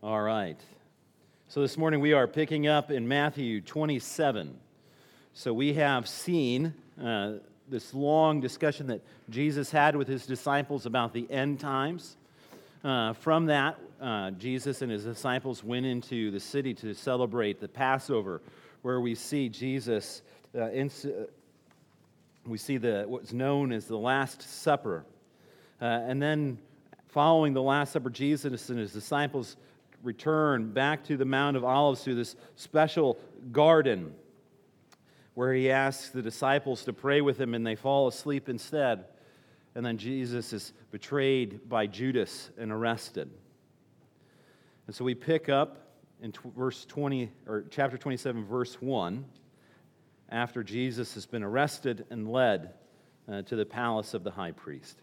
All right. So this morning we are picking up in Matthew 27. So we have seen this long discussion that Jesus had with his disciples about the end times. From that, Jesus and his disciples went into the city to celebrate the Passover, where we see Jesus, we see what's known as the Last Supper. And then following the Last Supper, Jesus and his disciples return back to the Mount of Olives to this special garden where he asks the disciples to pray with him, and they fall asleep instead. And then Jesus is betrayed by Judas and arrested. And so we pick up in chapter 27, verse 1, after Jesus has been arrested and led to the palace of the high priest.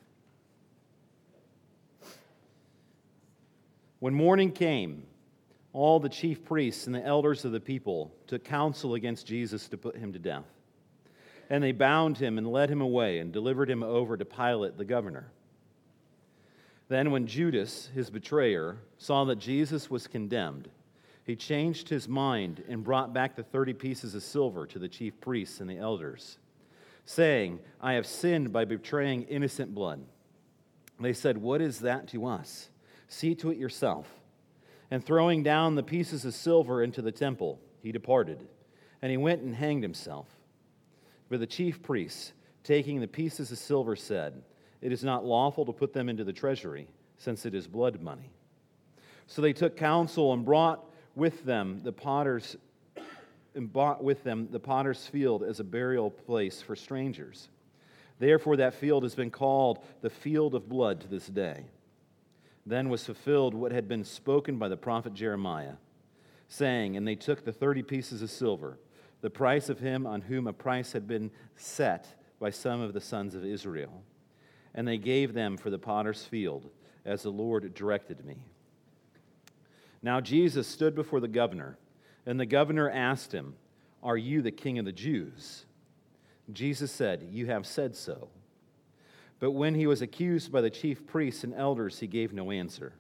When morning came, all the chief priests and the elders of the people took counsel against Jesus to put him to death. And they bound him and led him away and delivered him over to Pilate the governor. Then when Judas, his betrayer, saw that Jesus was condemned, he changed his mind and brought back the 30 pieces of silver to the chief priests and the elders, saying, "I have sinned by betraying innocent blood." They said, "What is that to us? See to it yourself." And throwing down the pieces of silver into the temple, he departed, and he went and hanged himself. But the chief priests, taking the pieces of silver, said, "It is not lawful to put them into the treasury, since it is blood money." So they took counsel and brought with them the potter's field as a burial place for strangers. Therefore that field has been called the field of blood to this day. Then was fulfilled what had been spoken by the prophet Jeremiah, saying, "And they took the 30 pieces of silver, the price of him on whom a price had been set by some of the sons of Israel, and they gave them for the potter's field, as the Lord directed me." Now Jesus stood before the governor, and the governor asked him, "Are you the king of the Jews?" Jesus said, "You have said so." But when he was accused by the chief priests and elders, he gave no answer.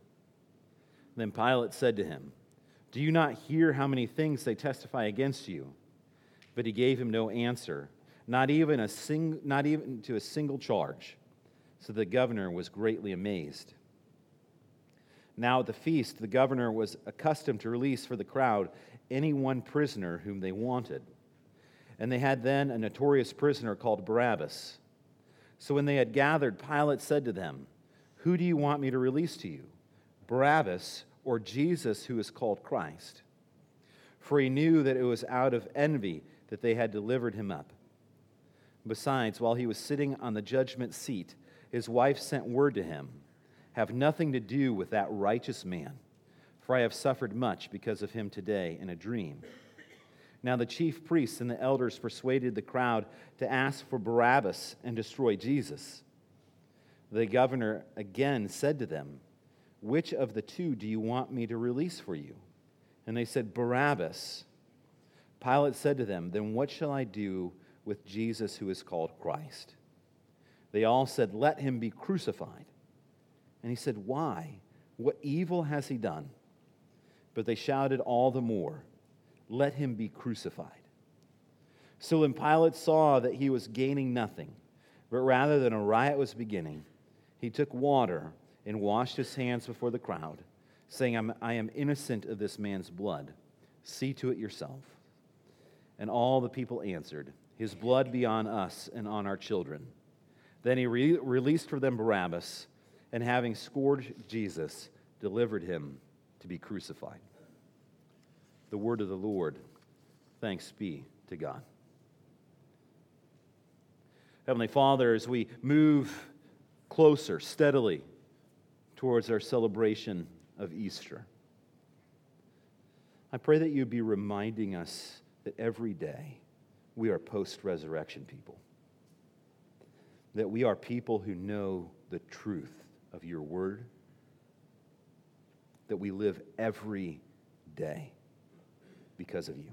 Then Pilate said to him, "Do you not hear how many things they testify against you?" But he gave him no answer, not even to a single charge. So the governor was greatly amazed. Now at the feast, the governor was accustomed to release for the crowd any one prisoner whom they wanted. And they had then a notorious prisoner called Barabbas. So when they had gathered, Pilate said to them, "Who do you want me to release to you, Barabbas or Jesus, who is called Christ?" For he knew that it was out of envy that they had delivered him up. Besides, while he was sitting on the judgment seat, his wife sent word to him, "Have nothing to do with that righteous man, for I have suffered much because of him today in a dream." Now the chief priests and the elders persuaded the crowd to ask for Barabbas and destroy Jesus. The governor again said to them, "Which of the two do you want me to release for you?" And they said, "Barabbas." Pilate said to them, "Then what shall I do with Jesus who is called Christ?" They all said, "Let him be crucified." And he said, "Why? What evil has he done?" But they shouted all the more, "Let him be crucified." So when Pilate saw that he was gaining nothing, but rather than a riot was beginning, he took water and washed his hands before the crowd, saying, I am innocent of this man's blood. See to it yourself." And all the people answered, "His blood be on us and on our children." Then he released for them Barabbas, and having scourged Jesus, delivered him to be crucified. The word of the Lord. Thanks be to God. Heavenly Father, as we move closer, steadily, towards our celebration of Easter, I pray that you be reminding us that every day we are post-resurrection people, that we are people who know the truth of your word, that we live every day because of you.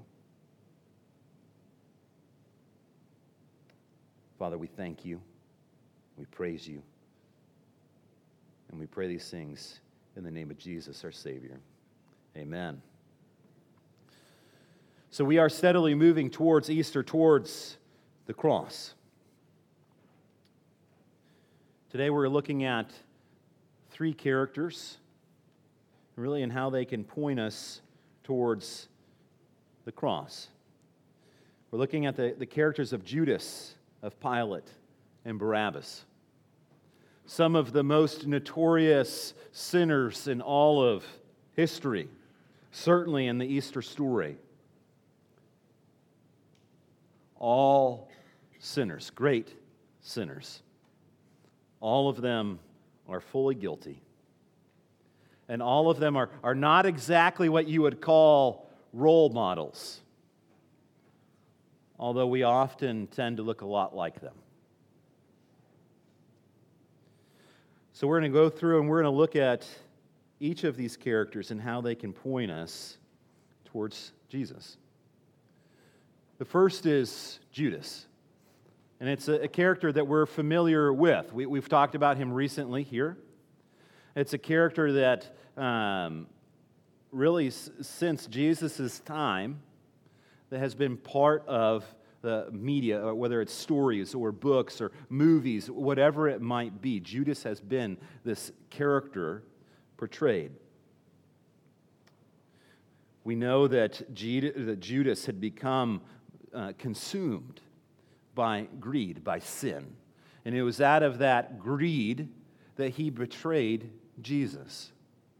Father, we thank you, we praise you, and we pray these things in the name of Jesus, our Savior. Amen. So we are steadily moving towards Easter, towards the cross. Today we're looking at three characters, really, and how they can point us towards the cross. We're looking at the characters of Judas, of Pilate, and Barabbas. Some of the most notorious sinners in all of history, certainly in the Easter story. All sinners, great sinners. All of them are fully guilty. And all of them are not exactly what you would call role models, although we often tend to look a lot like them. So we're going to go through and we're going to look at each of these characters and how they can point us towards Jesus. The first is Judas. And it's a character that we're familiar with. We've talked about him recently here. It's a character that really, since Jesus' time, that has been part of the media, whether it's stories or books or movies, whatever it might be. Judas has been this character portrayed. We know that Judas had become consumed by greed, by sin. And it was out of that greed that he betrayed Jesus.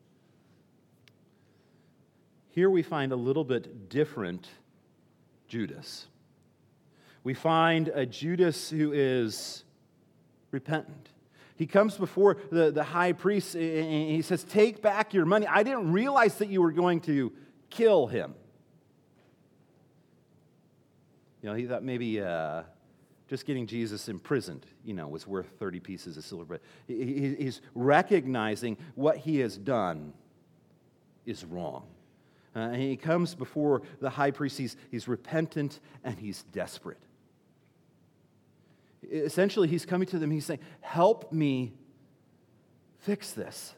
Here we find a little bit different Judas. We find a Judas who is repentant. He comes before the high priest and he says, "Take back your money. I didn't realize that you were going to kill him." He thought maybe just getting Jesus imprisoned, was worth 30 pieces of silver. But he's recognizing what he has done is wrong. And he comes before the high priest. He's repentant and he's desperate. Essentially, he's coming to them. He's saying, "Help me fix this.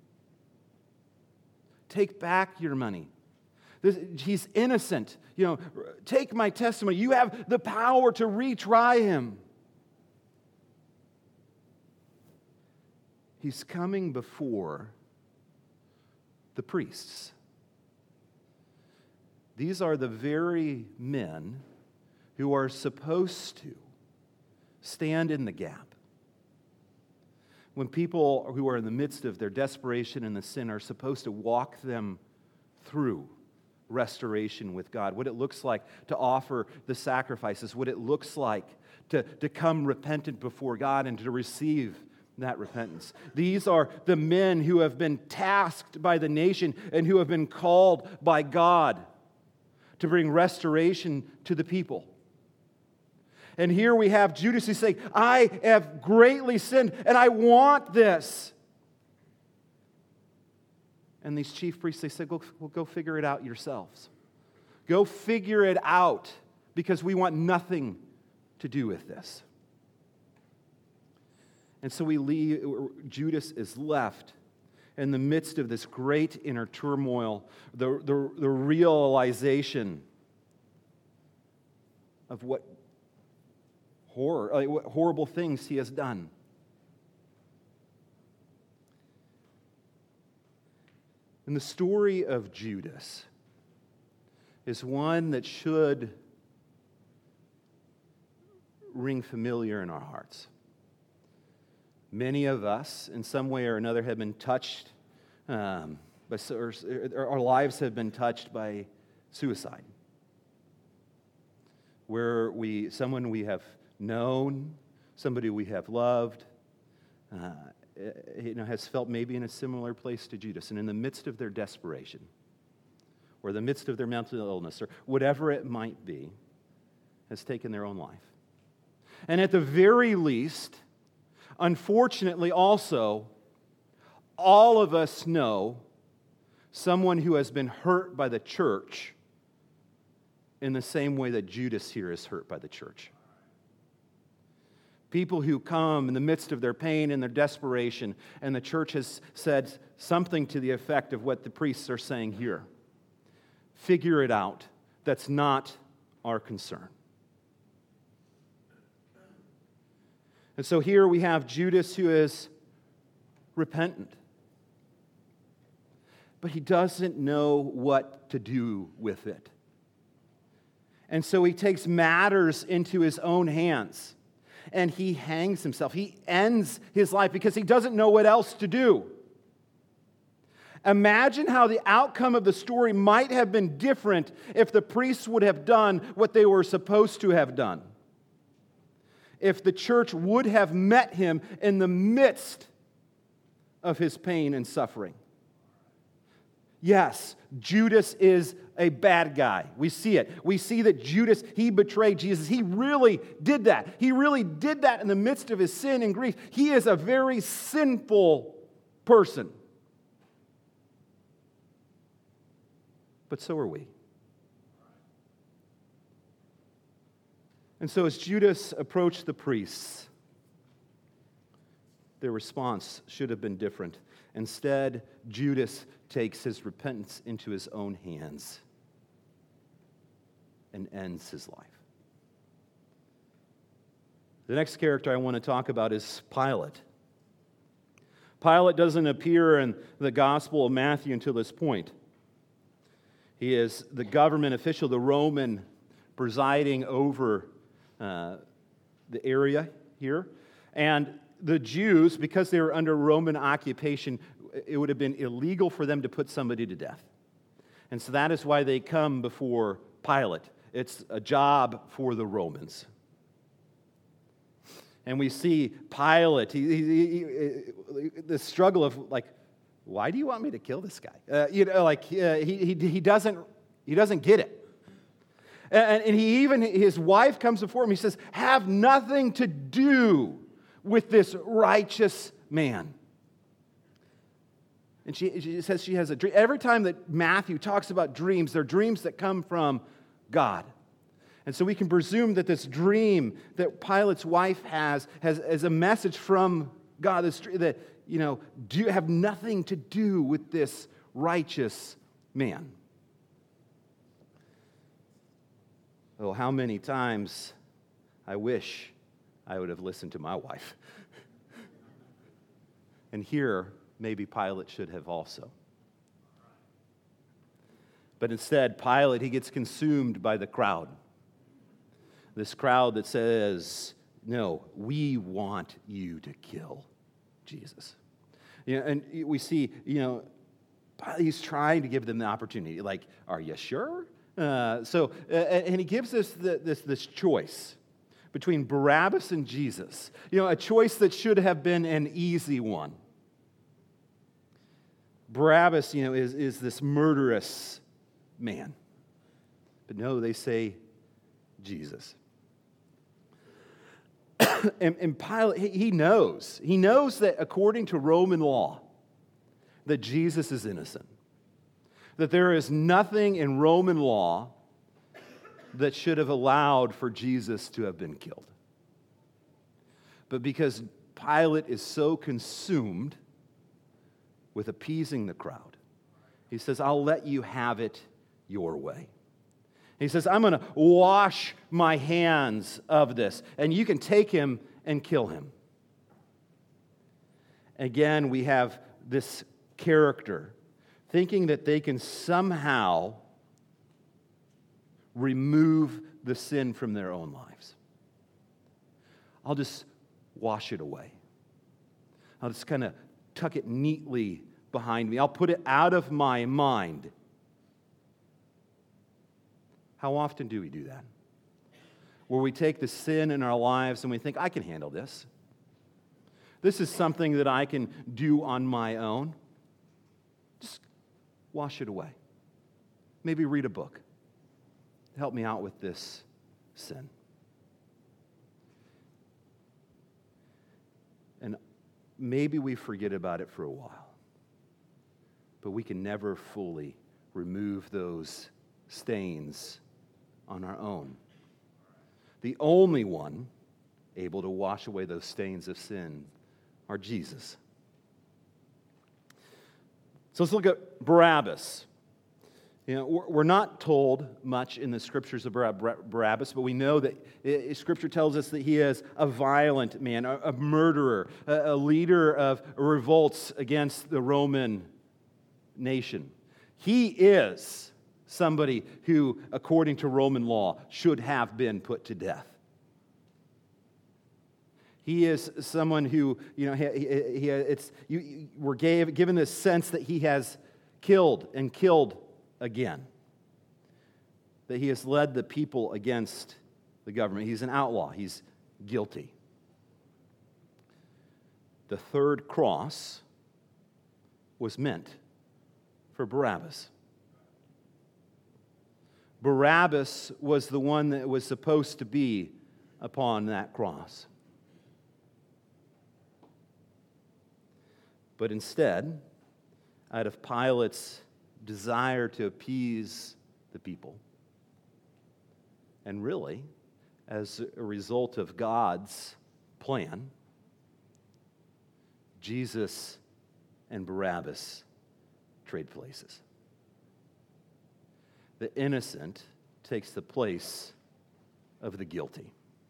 Take back your money. He's innocent. Take my testimony. You have the power to retry him." He's coming before the priests. These are the very men who are supposed to stand in the gap. When people who are in the midst of their desperation and the sin are supposed to walk them through restoration with God, what it looks like to offer the sacrifices, what it looks like to come repentant before God and to receive that repentance. These are the men who have been tasked by the nation and who have been called by God to bring restoration to the people. And here we have Judas who's saying, "I have greatly sinned and I want this." And these chief priests, they said, go figure it out yourselves. Go figure it out, because we want nothing to do with this. And so Judas is left in the midst of this great inner turmoil, the realization of what horrible things he has done. And the story of Judas is one that should ring familiar in our hearts. Many of us, in some way or another, have been touched, our lives have been touched by suicide. Where someone we have known, somebody we have loved, has felt maybe in a similar place to Judas, and in the midst of their desperation, or the midst of their mental illness, or whatever it might be, has taken their own life. And at the very least, unfortunately also, all of us know someone who has been hurt by the church in the same way that Judas here is hurt by the church. People who come in the midst of their pain and their desperation, and the church has said something to the effect of what the priests are saying here. figure it out. That's not our concern. And so here we have Judas who is repentant. But he doesn't know what to do with it. And so he takes matters into his own hands. And he hangs himself. He ends his life because he doesn't know what else to do. Imagine how the outcome of the story might have been different if the priests would have done what they were supposed to have done. If the church would have met him in the midst of his pain and suffering. Yes, Judas is a bad guy. We see it. We see that Judas, he betrayed Jesus. He really did that. He really did that in the midst of his sin and grief. He is a very sinful person. But so are we. And so as Judas approached the priests, their response should have been different. Instead, Judas takes his repentance into his own hands and ends his life. The next character I want to talk about is Pilate. Pilate doesn't appear in the Gospel of Matthew until this point. He is the government official, the Roman presiding over the area here. And the Jews, because they were under Roman occupation, it would have been illegal for them to put somebody to death. And so that is why they come before Pilate. It's a job for the Romans. And we see Pilate, the struggle of like, why do you want me to kill this guy? He doesn't get it. And his wife comes before him. He says, have nothing to do with this righteous man. And she says she has a dream. Every time that Matthew talks about dreams, they're dreams that come from God. And so we can presume that this dream that Pilate's wife has a message from God that, do you have nothing to do with this righteous man? Oh, how many times I wish I would have listened to my wife. And here, maybe Pilate should have also. But instead, Pilate, he gets consumed by the crowd. This crowd that says, no, we want you to kill Jesus. And we see, he's trying to give them the opportunity. Like, are you sure? And he gives us this choice between Barabbas and Jesus. A choice that should have been an easy one. Barabbas, is this murderous man. But no, they say Jesus. And Pilate, he knows that according to Roman law, that Jesus is innocent. That there is nothing in Roman law that should have allowed for Jesus to have been killed. But because Pilate is so consumed with appeasing the crowd, he says, I'll let you have it your way. He says, I'm going to wash my hands of this, and you can take him and kill him. Again, we have this character thinking that they can somehow remove the sin from their own lives. I'll just wash it away. I'll just kind of tuck it neatly behind me. I'll put it out of my mind. How often do we do that? Where we take the sin in our lives and we think, I can handle this. This is something that I can do on my own. Just wash it away. Maybe read a book. Help me out with this sin. And maybe we forget about it for a while. But we can never fully remove those stains on our own. The only one able to wash away those stains of sin are Jesus. So let's look at Barabbas. You know, we're not told much in the scriptures about Barabbas, but we know that Scripture tells us that he is a violent man, a murderer, a leader of revolts against the Roman nation. He is somebody who, according to Roman law, should have been put to death. He is someone who, we're given this sense that he has killed and killed again. That he has led the people against the government. He's an outlaw. He's guilty. The third cross was meant for Barabbas. Barabbas was the one that was supposed to be upon that cross. But instead, out of Pilate's desire to appease the people, and really, as a result of God's plan, Jesus and Barabbas trade places. The innocent takes the place of the guilty.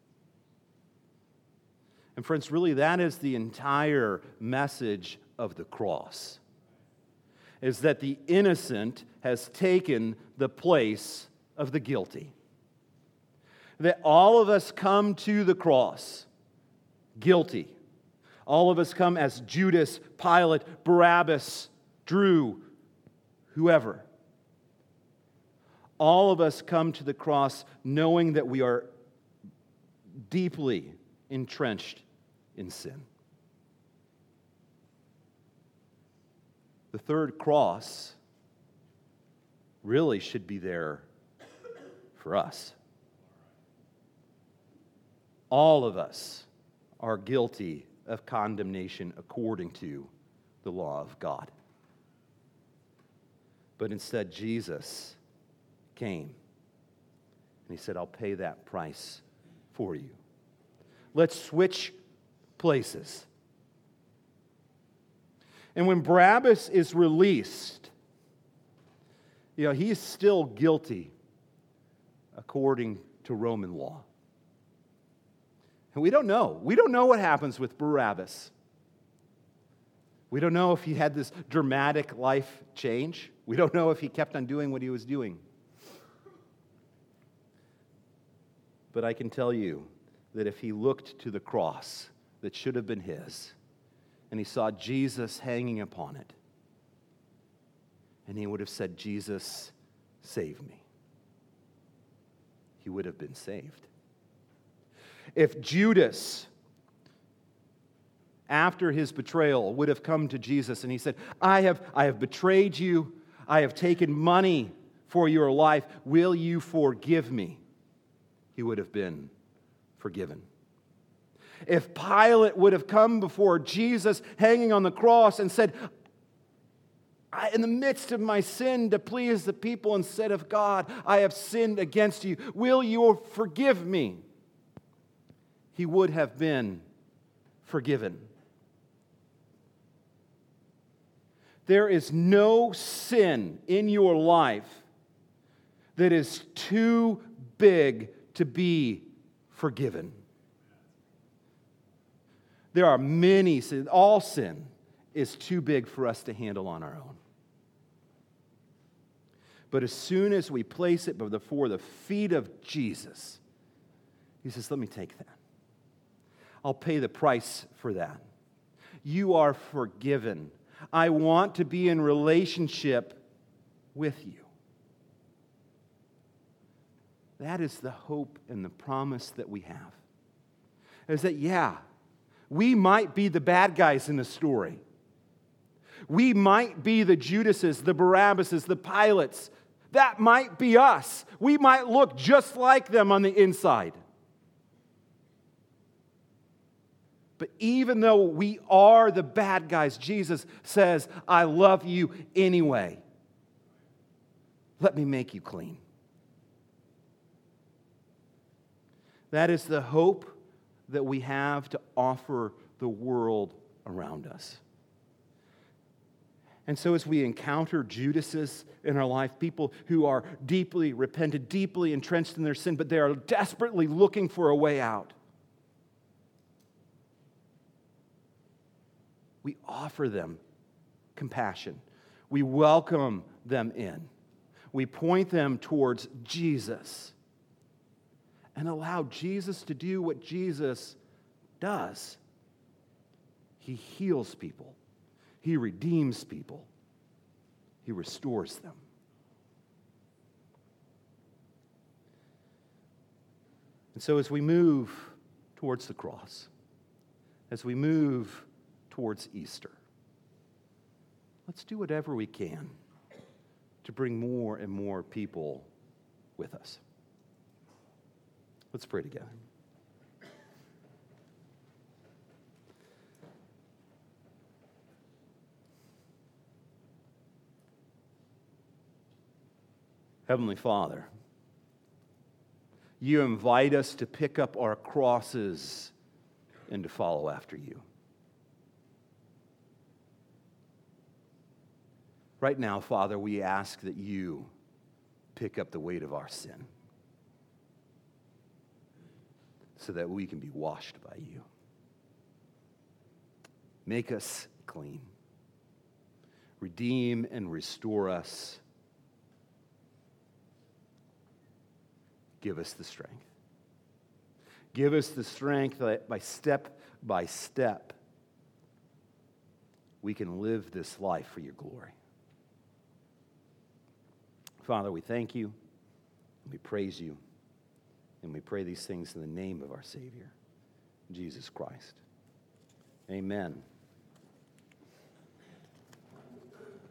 And friends, really that is the entire message of the cross, is that the innocent has taken the place of the guilty. That all of us come to the cross guilty. All of us come as Judas, Pilate, Barabbas, Drew, whoever. All of us come to the cross knowing that we are deeply entrenched in sin. The third cross really should be there for us. All of us are guilty of condemnation according to the law of God. But instead, Jesus came and he said, I'll pay that price for you. Let's switch places. And when Barabbas is released, he's still guilty according to Roman law. And we don't know. We don't know what happens with Barabbas. We don't know if he had this dramatic life change. We don't know if he kept on doing what he was doing. But I can tell you that if he looked to the cross that should have been his, and he saw Jesus hanging upon it, and he would have said, Jesus, save me, he would have been saved. If Judas, after his betrayal, would have come to Jesus and he said, I have betrayed you, I have taken money for your life, will you forgive me? He would have been forgiven. If Pilate would have come before Jesus hanging on the cross and said, in the midst of my sin to please the people instead of God, I have sinned against you, will you forgive me? He would have been forgiven. There is no sin in your life that is too big to be forgiven. There are many sins. All sin is too big for us to handle on our own. But as soon as we place it before the feet of Jesus, he says, let me take that. I'll pay the price for that. You are forgiven. I want to be in relationship with you. That is the hope and the promise that we have. Is that, we might be the bad guys in the story. We might be the Judases, the Barabbases, the Pilates. That might be us. We might look just like them on the inside. But even though we are the bad guys, Jesus says, I love you anyway. Let me make you clean. That is the hope that we have to offer the world around us. And so as we encounter Judases in our life, people who are deeply repentant, deeply entrenched in their sin, but they are desperately looking for a way out, we offer them compassion. We welcome them in. We point them towards Jesus and allow Jesus to do what Jesus does. He heals people. He redeems people. He restores them. And so as we move towards the cross, as we move towards Easter, let's do whatever we can to bring more and more people with us. Let's pray together. Heavenly Father, you invite us to pick up our crosses and to follow after you. Right now, Father, we ask that you pick up the weight of our sin so that we can be washed by you. Make us clean. Redeem and restore us. Give us the strength. Give us the strength that by step, we can live this life for your glory. Father, we thank you, we praise you, and we pray these things in the name of our Savior, Jesus Christ. Amen.